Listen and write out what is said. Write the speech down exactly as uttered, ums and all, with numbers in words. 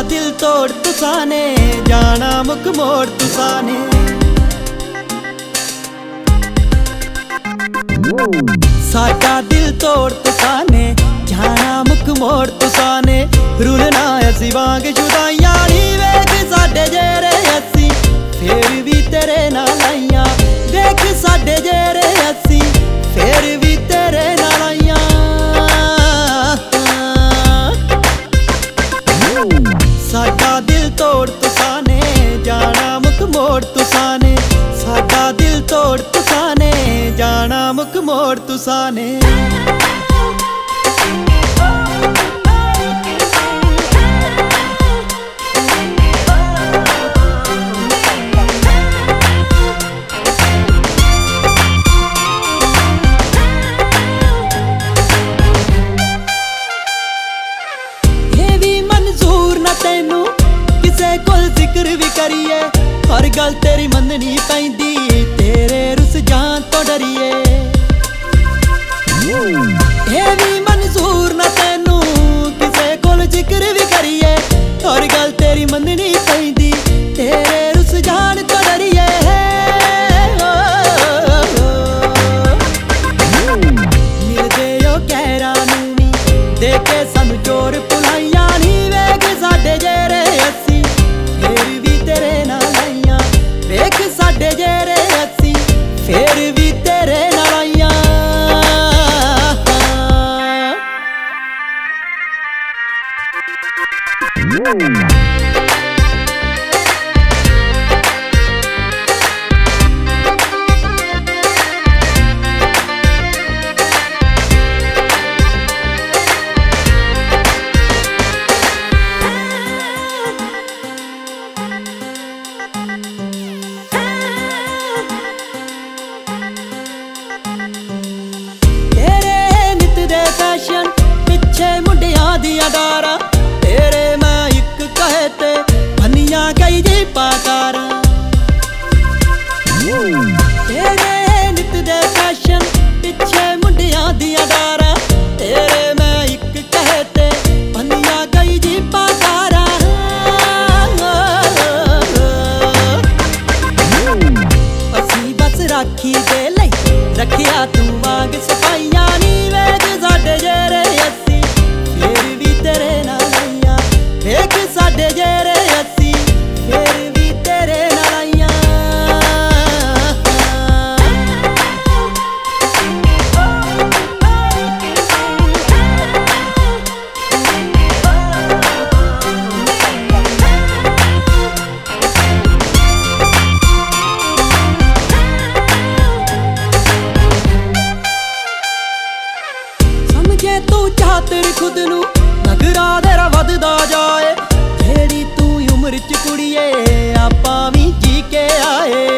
दिल तोड़ तुसाने जाना मुक मोड़ तुसाने। साडा दिल तोड़ तुसाने जाना मुक मोड़ तुसाने। रुलना असी वांग जुदाइयां नी वेख साडे जेरे असी फिर भी तेरे नाल आइयां। देख साडे जेरे असी फिर भी तेरे नाल आइयां। साडा दिल तोड़ तुसाने जाना मुक मोड़ तुसाने। साडा दिल तोड़ तुसाने जाना मुक मोड़ तुसाने। तेनू किसे कोल जिक्र भी करिए हर गल तेरी मननी पैंदी तेरे रुस जान तो डरिए। ये भी मंजूर ना तेनू किसे कोल जिक्र भी करिए हर गल तेरी मननी पैंदी तेरे रुस जान तो डरिए। मिलदे ओ कहरा नू वी देखे सानू चोर पुलाइयां नी वेख साडे जेरे असी फिर भी तेरे नाल आइयां। वेख साडे जेरे असी फिर भी तेरे नाल आइयां। पिछे मुंडिया दिया डारा तेरे मैं एक कहते बनिया गई जी पाकारा। तेरे नित दे फैशन पिछे मुंडिया दिया डारा तेरे मैं एक कहते बनिया गई जी पाकारा। असी बस राखी दे लई रखिया तू वांग सफाइयां नी वेख साडे जेरे असी फिर भी तेरे नाल आइयां। वेख साडे जेरे असी फिर भी तेरे नाल आइयां। समझे तू चाहतर खुद नू नगरा तेरा वधदा जाए जेड़ी तू उम्र च कुड़िए आपां भी जी के आए।